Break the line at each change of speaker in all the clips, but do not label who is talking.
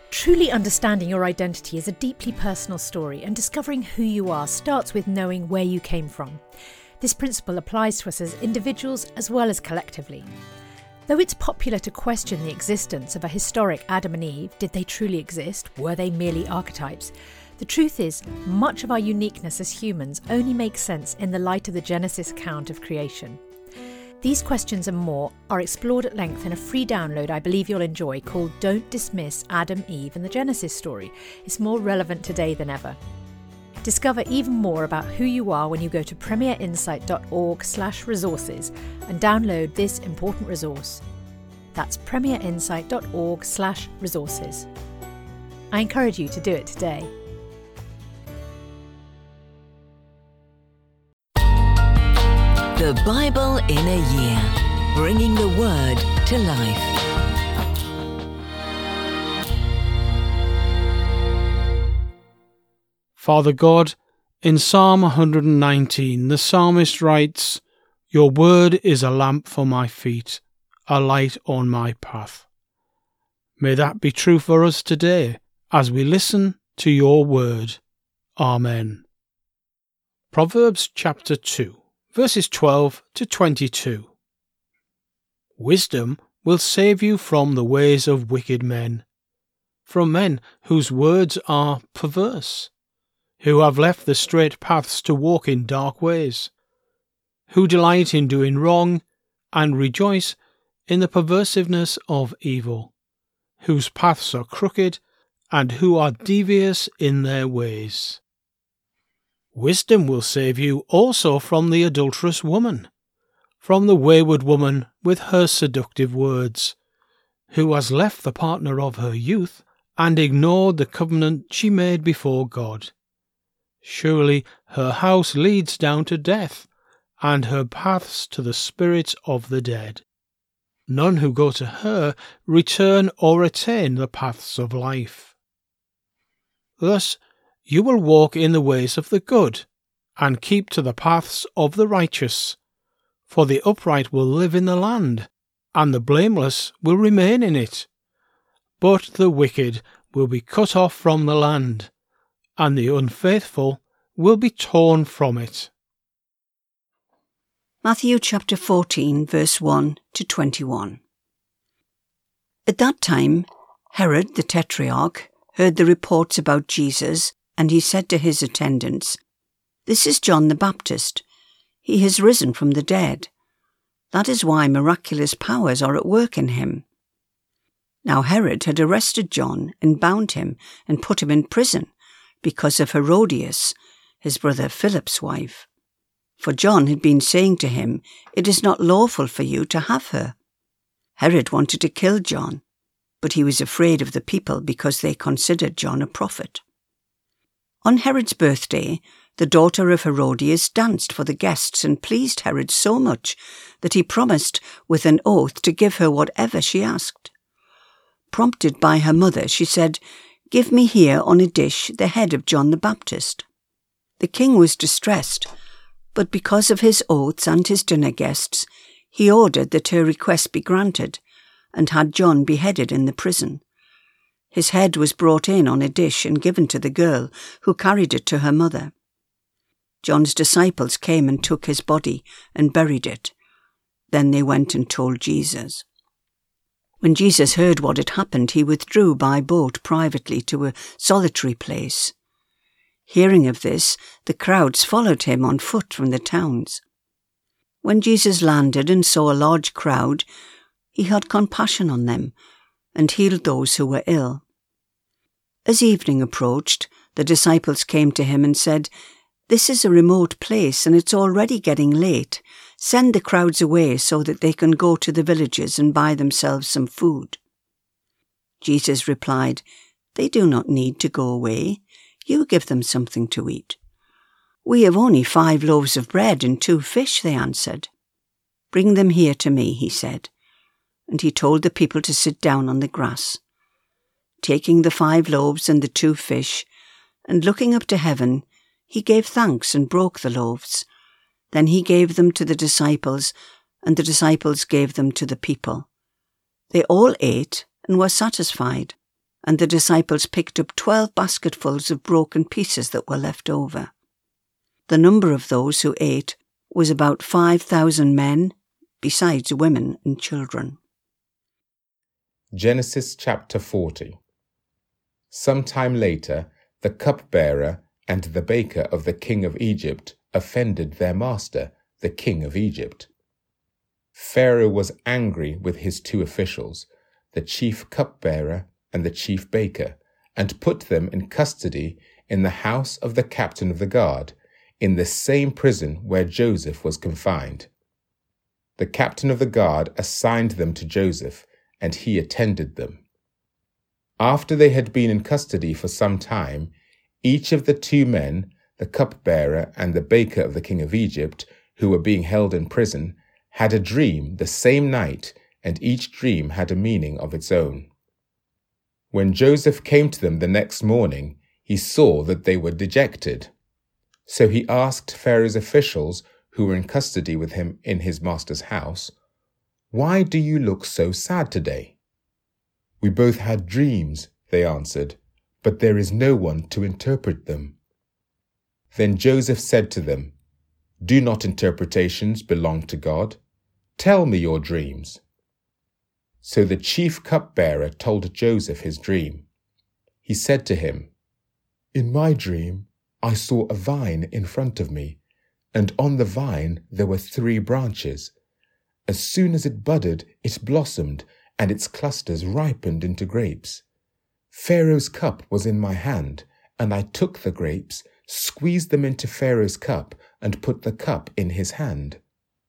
Truly understanding your identity is a deeply personal story, and discovering who you are starts with knowing where you came from. This principle applies to us as individuals as well as collectively. Though it's popular to question the existence of a historic Adam and Eve, did they truly exist? Were they merely archetypes? The truth is, much of our uniqueness as humans only makes sense in the light of the Genesis account of creation. These questions and more are explored at length in a free download I believe you'll enjoy called Don't Dismiss Adam, Eve and the Genesis Story. It's more relevant today than ever. Discover even more about who you are when you go to premierinsight.org/resources and download this important resource. That's premierinsight.org/resources. I encourage you to do it today.
The Bible in a Year, bringing the Word to life.
Father God, in Psalm 119, the psalmist writes, "Your word is a lamp for my feet, a light on my path." May that be true for us today as we listen to your word. Amen. Proverbs chapter 2, verses 12 to 22. Wisdom will save you from the ways of wicked men, from men whose words are perverse, who have left the straight paths to walk in dark ways, who delight in doing wrong and rejoice in the perversiveness of evil, whose paths are crooked and who are devious in their ways. Wisdom will save you also from the adulterous woman, from the wayward woman with her seductive words, who has left the partner of her youth and ignored the covenant she made before God. Surely her house leads down to death, and her paths to the spirits of the dead. None who go to her return or attain the paths of life. Thus you will walk in the ways of the good, and keep to the paths of the righteous. For the upright will live in the land, and the blameless will remain in it. But the wicked will be cut off from the land, and the unfaithful will be torn from it.
Matthew chapter 14, verse 1 to 21. At that time, Herod the Tetrarch heard the reports about Jesus, and he said to his attendants, "This is John the Baptist. He has risen from the dead. That is why miraculous powers are at work in him." Now Herod had arrested John and bound him and put him in prison because of Herodias, his brother Philip's wife. For John had been saying to him, "It is not lawful for you to have her." Herod wanted to kill John, but he was afraid of the people because they considered John a prophet. On Herod's birthday, the daughter of Herodias danced for the guests and pleased Herod so much that he promised with an oath to give her whatever she asked. Prompted by her mother, she said, "Give me here on a dish the head of John the Baptist." The king was distressed, but because of his oaths and his dinner guests, he ordered that her request be granted, and had John beheaded in the prison. His head was brought in on a dish and given to the girl, who carried it to her mother. John's disciples came and took his body and buried it. Then they went and told Jesus. When Jesus heard what had happened, he withdrew by boat privately to a solitary place. Hearing of this, the crowds followed him on foot from the towns. When Jesus landed and saw a large crowd, he had compassion on them and healed those who were ill. As evening approached, the disciples came to him and said, "This is a remote place and it's already getting late. Send the crowds away so that they can go to the villages and buy themselves some food." Jesus replied, "They do not need to go away. You give them something to eat." "We have only 5 loaves of bread and 2 fish," they answered. "Bring them here to me," he said. And he told the people to sit down on the grass. Taking the 5 loaves and the 2 fish, and looking up to heaven, he gave thanks and broke the loaves. Then he gave them to the disciples, and the disciples gave them to the people. They all ate and were satisfied, and the disciples picked up 12 basketfuls of broken pieces that were left over. The number of those who ate was about 5,000 men, besides women and children.
Genesis chapter 40. Some time later, the cupbearer and the baker of the king of Egypt offended their master, the king of Egypt. Pharaoh was angry with his 2 officials, the chief cupbearer and the chief baker, and put them in custody in the house of the captain of the guard, in the same prison where Joseph was confined. The captain of the guard assigned them to Joseph, and he attended them. After they had been in custody for some time, each of the 2 men, the cupbearer and the baker of the king of Egypt, who were being held in prison, had a dream the same night, and each dream had a meaning of its own. When Joseph came to them the next morning, he saw that they were dejected. So he asked Pharaoh's officials, who were in custody with him in his master's house, "Why do you look so sad today?" "We both had dreams," they answered, "but there is no one to interpret them." Then Joseph said to them, "Do not interpretations belong to God? Tell me your dreams." So the chief cupbearer told Joseph his dream. He said to him, "In my dream, I saw a vine in front of me, and on the vine there were 3 branches. As soon as it budded, it blossomed, and its clusters ripened into grapes. Pharaoh's cup was in my hand, and I took the grapes, squeezed them into Pharaoh's cup, and put the cup in his hand."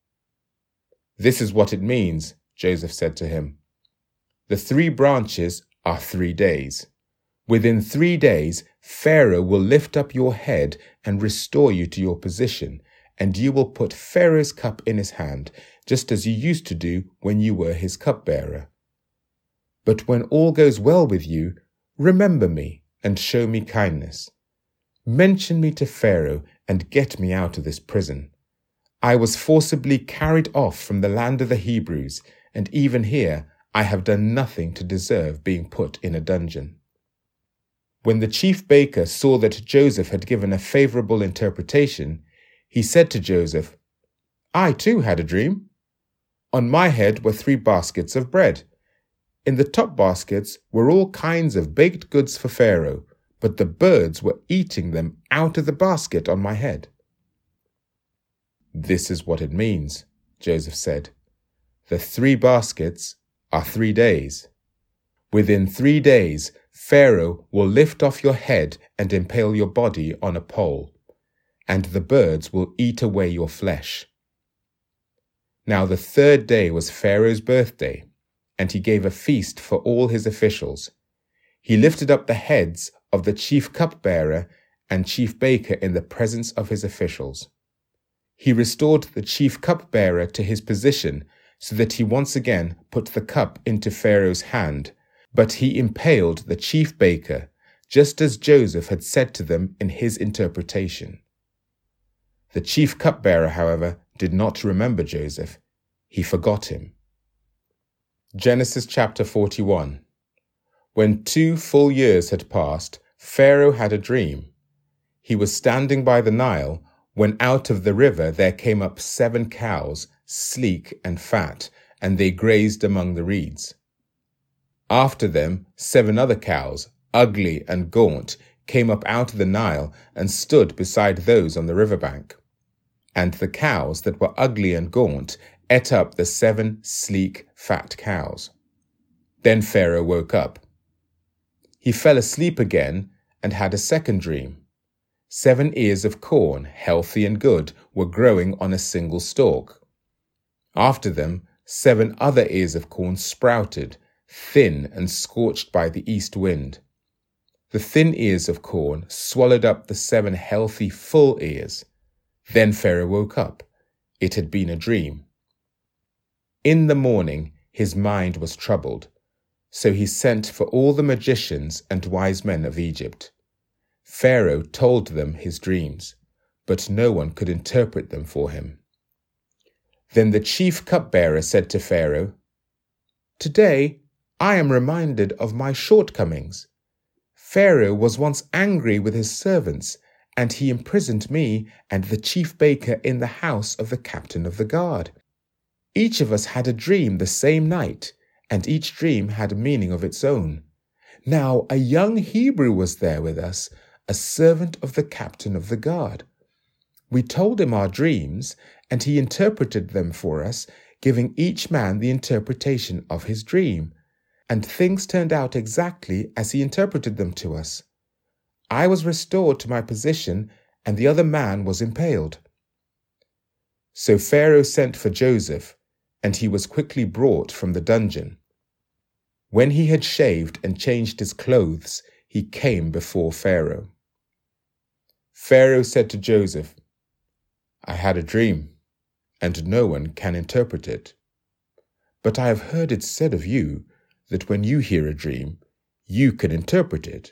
"This is what it means," Joseph said to him. "The 3 branches are 3 days. Within 3 days, Pharaoh will lift up your head and restore you to your position, and you will put Pharaoh's cup in his hand, just as you used to do when you were his cupbearer. But when all goes well with you, remember me and show me kindness. Mention me to Pharaoh and get me out of this prison. I was forcibly carried off from the land of the Hebrews, and even here I have done nothing to deserve being put in a dungeon." When the chief baker saw that Joseph had given a favorable interpretation, he said to Joseph, "I too had a dream. On my head were 3 baskets of bread. In the top baskets were all kinds of baked goods for Pharaoh, but the birds were eating them out of the basket on my head." "This is what it means," Joseph said. "The 3 baskets are 3 days. Within 3 days, Pharaoh will lift off your head and impale your body on a pole, and the birds will eat away your flesh." Now the 3rd day was Pharaoh's birthday, and he gave a feast for all his officials. He lifted up the heads of the chief cupbearer and chief baker in the presence of his officials. He restored the chief cupbearer to his position so that he once again put the cup into Pharaoh's hand, but he impaled the chief baker, just as Joseph had said to them in his interpretation. The chief cupbearer, however, did not remember Joseph. He forgot him. Genesis chapter 41. When 2 full years had passed, Pharaoh had a dream. He was standing by the Nile when out of the river there came up 7 cows, sleek and fat, and they grazed among the reeds. After them 7 other cows, ugly and gaunt, came up out of the Nile and stood beside those on the riverbank. And the cows that were ugly and gaunt ate up the 7 sleek, fat cows. Then Pharaoh woke up. He fell asleep again and had a second dream. 7 ears of corn, healthy and good, were growing on a single stalk. After them, 7 other ears of corn sprouted, thin and scorched by the east wind. The thin ears of corn swallowed up the 7 healthy, full ears. Then Pharaoh woke up. It had been a dream. In the morning, his mind was troubled. So he sent for all the magicians and wise men of Egypt. Pharaoh told them his dreams, but no one could interpret them for him. Then the chief cupbearer said to Pharaoh, "Today I am reminded of my shortcomings. Pharaoh was once angry with his servants, and he imprisoned me and the chief baker in the house of the captain of the guard. Each of us had a dream the same night, and each dream had a meaning of its own. Now a young Hebrew was there with us, a servant of the captain of the guard. We told him our dreams, and he interpreted them for us, giving each man the interpretation of his dream. And things turned out exactly as he interpreted them to us. I was restored to my position, and the other man was impaled. So Pharaoh sent for Joseph, and he was quickly brought from the dungeon. When he had shaved and changed his clothes, he came before Pharaoh. Pharaoh said to Joseph, I had a dream, and no one can interpret it. But I have heard it said of you that when you hear a dream, you can interpret it.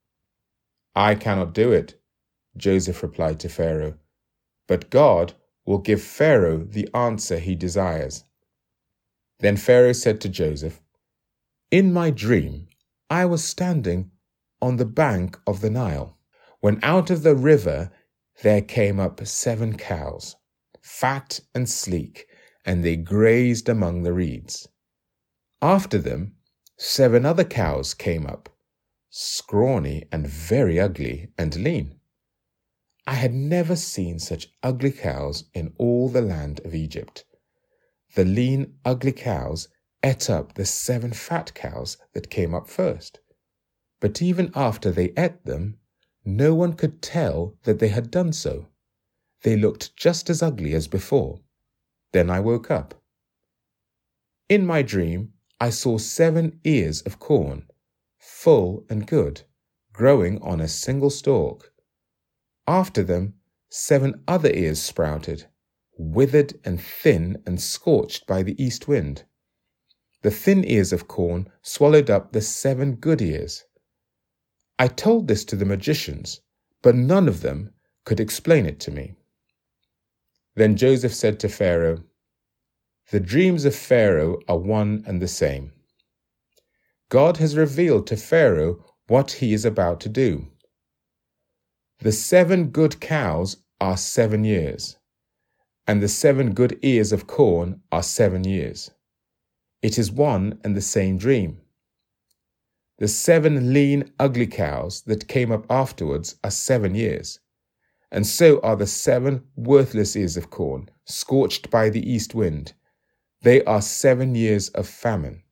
I cannot do it, Joseph replied to Pharaoh, but God will give Pharaoh the answer he desires. Then Pharaoh said to Joseph, In my dream, I was standing on the bank of the Nile, when out of the river there came up 7 cows, fat and sleek, and they grazed among the reeds. After them, 7 other cows came up, scrawny and very ugly and lean. I had never seen such ugly cows in all the land of Egypt. The lean, ugly cows ate up the 7 fat cows that came up first. But even after they ate them, no one could tell that they had done so. They looked just as ugly as before. Then I woke up. In my dream, I saw 7 ears of corn, full and good, growing on a single stalk. After them, 7 other ears sprouted, withered and thin and scorched by the east wind. The thin ears of corn swallowed up the 7 good ears. I told this to the magicians, but none of them could explain it to me. Then Joseph said to Pharaoh, The dreams of Pharaoh are one and the same. God has revealed to Pharaoh what he is about to do. The 7 good cows are 7 years, and the 7 good ears of corn are 7 years. It is one and the same dream. The 7 lean, ugly cows that came up afterwards are 7 years, and so are the 7 worthless ears of corn, scorched by the east wind. They are 7 years of famine.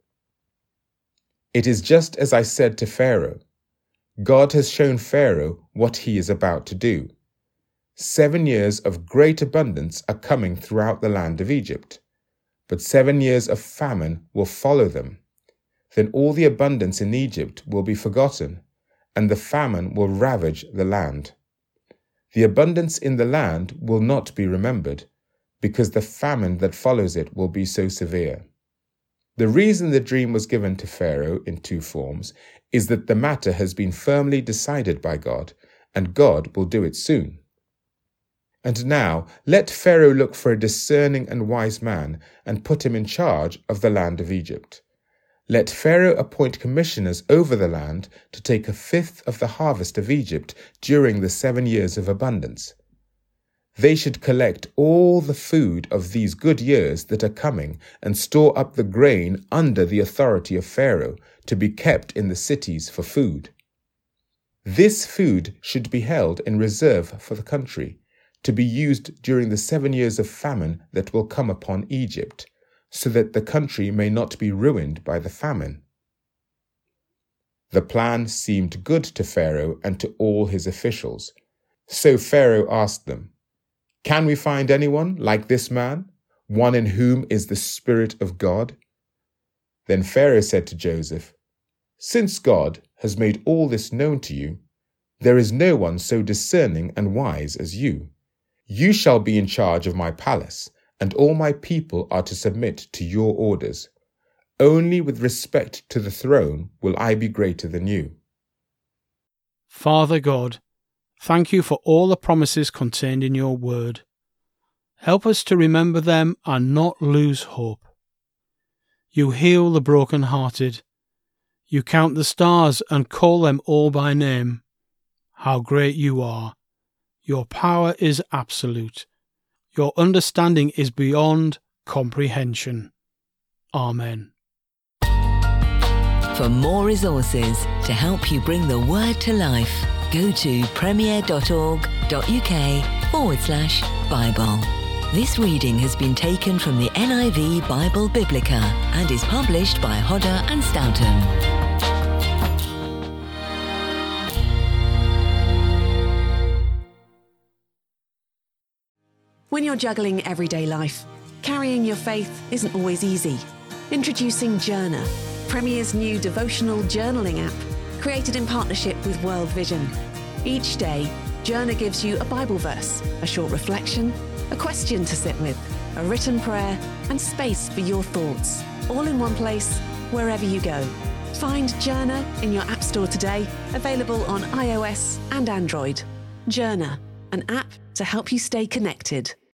It is just as I said to Pharaoh. God has shown Pharaoh what he is about to do. 7 years of great abundance are coming throughout the land of Egypt, but 7 years of famine will follow them. Then all the abundance in Egypt will be forgotten, and the famine will ravage the land. The abundance in the land will not be remembered, because the famine that follows it will be so severe. The reason the dream was given to Pharaoh in 2 forms is that the matter has been firmly decided by God, and God will do it soon. And now let Pharaoh look for a discerning and wise man and put him in charge of the land of Egypt. Let Pharaoh appoint commissioners over the land to take 1/5 of the harvest of Egypt during the 7 years of abundance. They should collect all the food of these good years that are coming and store up the grain under the authority of Pharaoh to be kept in the cities for food. This food should be held in reserve for the country, to be used during the 7 years of famine that will come upon Egypt, so that the country may not be ruined by the famine. The plan seemed good to Pharaoh and to all his officials. So Pharaoh asked them, Can we find anyone like this man, one in whom is the Spirit of God? Then Pharaoh said to Joseph, Since God has made all this known to you, there is no one so discerning and wise as you. You shall be in charge of my palace, and all my people are to submit to your orders. Only with respect to the throne will I be greater than you.
Father God, thank you for all the promises contained in your word. Help us to remember them and not lose hope. You heal the broken-hearted. You count the stars and call them all by name. How great you are! Your power is absolute. Your understanding is beyond comprehension. Amen.
For more resources to help you bring the Word to life, go to premier.org.uk/Bible. This reading has been taken from the NIV Bible Biblica and is published by Hodder and Stoughton.
When you're juggling everyday life, carrying your faith isn't always easy. Introducing Journer, Premier's new devotional journaling app, created in partnership with World Vision. Each day, Journer gives you a Bible verse, a short reflection, a question to sit with, a written prayer, and space for your thoughts, all in one place, wherever you go. Find Journer in your App Store today, available on iOS and Android. Journer, an app to help you stay connected.